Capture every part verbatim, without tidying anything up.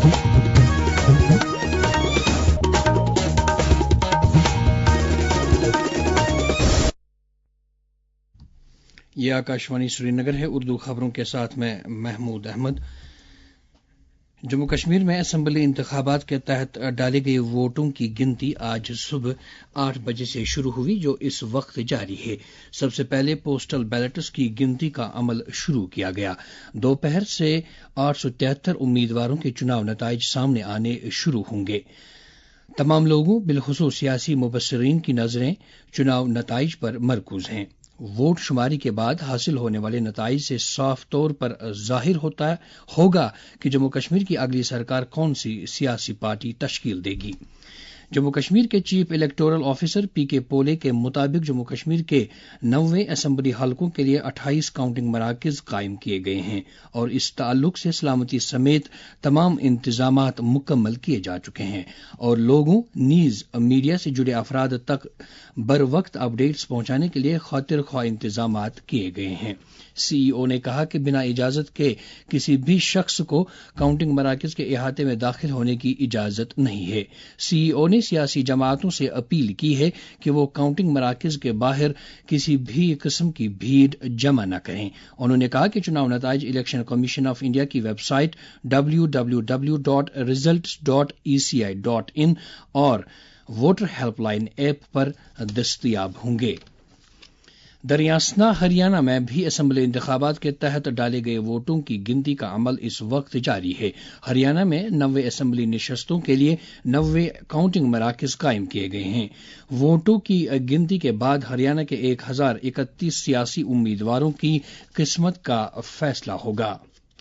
یہ آکاشوانی سری نگر ہے۔ اردو خبروں کے ساتھ میں محمود احمد۔ جموں کشمیر میں اسمبلی انتخابات کے تحت ڈالے گئے ووٹوں کی گنتی آج صبح آٹھ بجے سے شروع ہوئی، جو اس وقت جاری ہے۔ سب سے پہلے پوسٹل بیلٹس کی گنتی کا عمل شروع کیا گیا۔ دوپہر سے آٹھ سو تہتر امیدواروں کے چناو نتائج سامنے آنے شروع ہوں گے۔ تمام لوگوں بالخصوص سیاسی مبصرین کی نظریں چناو نتائج پر مرکوز ہیں۔ ووٹ شماری کے بعد حاصل ہونے والے نتائج سے صاف طور پر ظاہر ہوتا ہوگا کہ جموں کشمیر کی اگلی سرکار کون سی سیاسی پارٹی تشکیل دے گی۔ جموں کشمیر کے چیف الیکٹورل آفیسر پی کے پولے کے مطابق جموں کشمیر کے نوے اسمبلی حلقوں کے لیے اٹھائیس کاؤنٹنگ مراکز قائم کیے گئے ہیں اور اس تعلق سے سلامتی سمیت تمام انتظامات مکمل کیے جا چکے ہیں اور لوگوں نیز میڈیا سے جڑے افراد تک بروقت اپ ڈیٹس پہنچانے کے لیے خاطر خواہ انتظامات کیے گئے ہیں۔ سی ای او نے کہا کہ بنا اجازت کے کسی بھی شخص کو کاؤنٹنگ مراکز کے احاطے میں داخل ہونے کی اجازت نہیں ہے۔ سی ای او نے سیاسی جماعتوں سے اپیل کی ہے کہ وہ کاؤنٹنگ مراکز کے باہر کسی بھی قسم کی بھیڑ جمع نہ کریں۔ انہوں نے کہا کہ چناو نتائج الیکشن کمیشن آف انڈیا کی website W W W dot results dot E C I dot in اور ووٹر ہیلپ لائن ایپ پر دستیاب ہوں گے۔ دریاسنا ہریانہ میں بھی اسمبلی انتخابات کے تحت ڈالے گئے ووٹوں کی گنتی کا عمل اس وقت جاری ہے۔ ہریانہ میں نوے اسمبلی نشستوں کے لیے نوے کاؤنٹنگ مراکز قائم کیے گئے ہیں۔ ووٹوں کی گنتی کے بعد ہریانہ کے ایک ہزار اکتیس سیاسی امیدواروں کی قسمت کا فیصلہ ہوگا۔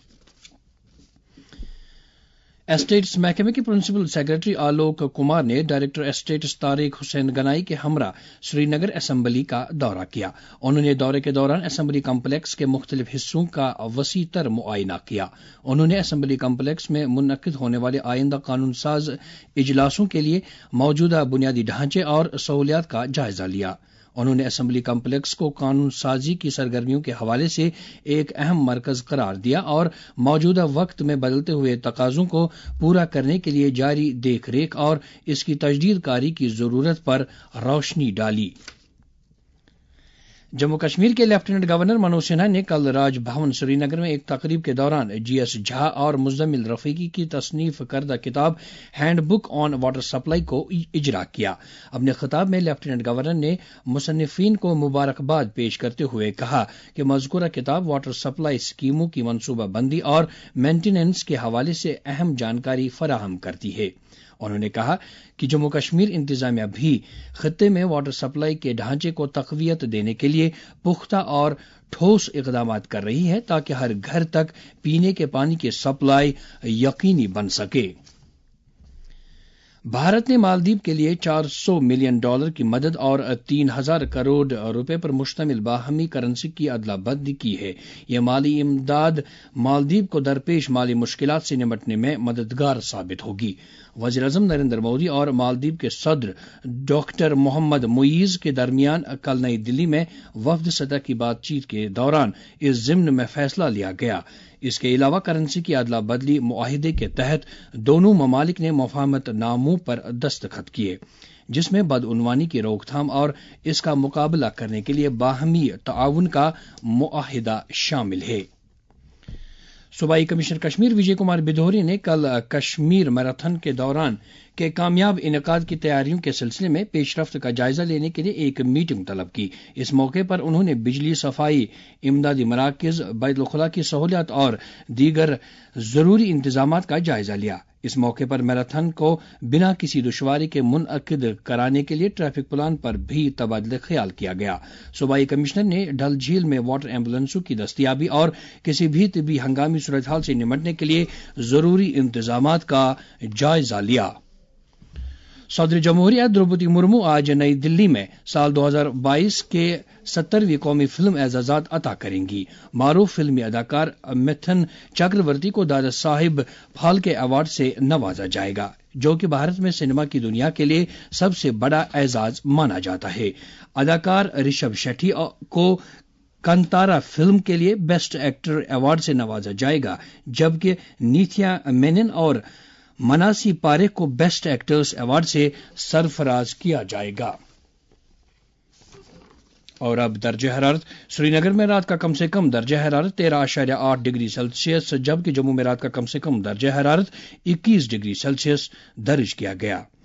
اسٹیٹس محکمے کے پرنسپل سیکرٹری آلوک کمار نے ڈائریکٹر اسٹیٹس طارق حسین گنائی کے ہمراہ سری نگر اسمبلی کا دورہ کیا۔ انہوں نے دورے کے دوران اسمبلی کمپلیکس کے مختلف حصوں کا وسیع تر معائنہ کیا۔ انہوں نے اسمبلی کمپلیکس میں منعقد ہونے والے آئندہ قانون ساز اجلاسوں کے لیے موجودہ بنیادی ڈھانچے اور سہولیات کا جائزہ لیا۔ انہوں نے اسمبلی کمپلیکس کو قانون سازی کی سرگرمیوں کے حوالے سے ایک اہم مرکز قرار دیا اور موجودہ وقت میں بدلتے ہوئے تقاضوں کو پورا کرنے کے لیے جاری دیکھ ریکھ اور اس کی تجدید کاری کی ضرورت پر روشنی ڈالی۔ جموں کشمیر کے لیفٹیننٹ گورنر منوج سنہا نے کل راج بھون سری نگر میں ایک تقریب کے دوران جی ایس جھا اور مزمل رفیقی کی تصنیف کردہ کتاب handbook on water supply کو اجرا کیا۔ اپنے خطاب میں لیفٹیننٹ گورنر نے مصنفین کو مبارکباد پیش کرتے ہوئے کہا کہ مذکورہ کتاب واٹر سپلائی اسکیموں کی منصوبہ بندی اور مینٹیننس کے حوالے سے اہم جانکاری فراہم کرتی ہے۔ انہوں نے کہا کہ جموں کشمیر انتظامیہ بھی خطے میں واٹر سپلائی کے ڈھانچے کو تقویت دینے کے لیے پختہ اور ٹھوس اقدامات کر رہی ہے تاکہ ہر گھر تک پینے کے پانی کی سپلائی یقینی بن سکے۔ بھارت نے مالدیپ کے لیے چار سو ملین ڈالر کی مدد اور تین ہزار کروڑ روپے پر مشتمل باہمی کرنسی کی ادلا بدلی کی ہے۔ یہ مالی امداد مالدیپ کو درپیش مالی مشکلات سے نمٹنے میں مددگار ثابت ہوگی۔ وزیر اعظم نریندر مودی اور مالدیپ کے صدر ڈاکٹر محمد معیز کے درمیان کل نئی دلی میں وفد سطح کی بات چیت کے دوران اس ضمن میں فیصلہ لیا گیا۔ اس کے علاوہ کرنسی کی ادلا بدلی معاہدے کے تحت دونوں ممالک نے مفاہمت ناموں پر دستخط کیے، جس میں بدعنوانی کی روک تھام اور اس کا مقابلہ کرنے کے لیے باہمی تعاون کا معاہدہ شامل ہے۔ صوبائی کمشنر کشمیر وجے کمار بدھوری نے کل کشمیر میراتھن کے دوران کے کامیاب انعقاد کی تیاریوں کے سلسلے میں پیش رفت کا جائزہ لینے کے لیے ایک میٹنگ طلب کی۔ اس موقع پر انہوں نے بجلی، صفائی، امدادی مراکز، بیت الخلاء کی سہولیات اور دیگر ضروری انتظامات کا جائزہ لیا۔ اس موقع پر میراتھن کو بنا کسی دشواری کے منعقد کرانے کے لیے ٹریفک پلان پر بھی تبادلہ خیال کیا گیا۔ صوبائی کمشنر نے ڈل جھیل میں واٹر ایمبولینسوں کی دستیابی اور کسی بھی طبی ہنگامی صورتحال سے نمٹنے کے لیے ضروری انتظامات کا جائزہ لیا۔ صدر جمہوریہ دروپدی مرمو آج نئی دلی میں سال دو ہزار بائیس کے سترویں قومی فلم اعزازات عطا کریں گی۔ معروف فلمی اداکار متھن چکرورتی کو دادا صاحب پھالکے ایوارڈ سے نوازا جائے گا، جو کہ بھارت میں سنیما کی دنیا کے لیے سب سے بڑا اعزاز مانا جاتا ہے۔ اداکار رشبھ شیٹھی کو کانتارا فلم کے لیے بیسٹ ایکٹر ایوارڈ سے نوازا جائے گا، جبکہ نیتھیا مینن اور مناسی پاریکھ کو بیسٹ ایکٹرز ایوارڈ سے سرفراز کیا جائے گا۔ اور اب درجہ حرارت۔ سری نگر میں رات کا کم سے کم درجہ حرارت تیرہ اشاریہ آٹھ ڈگری سیلسیس جبکہ جموں میں رات کا کم سے کم درجہ حرارت اکیس ڈگری سیلسیس درج کیا گیا۔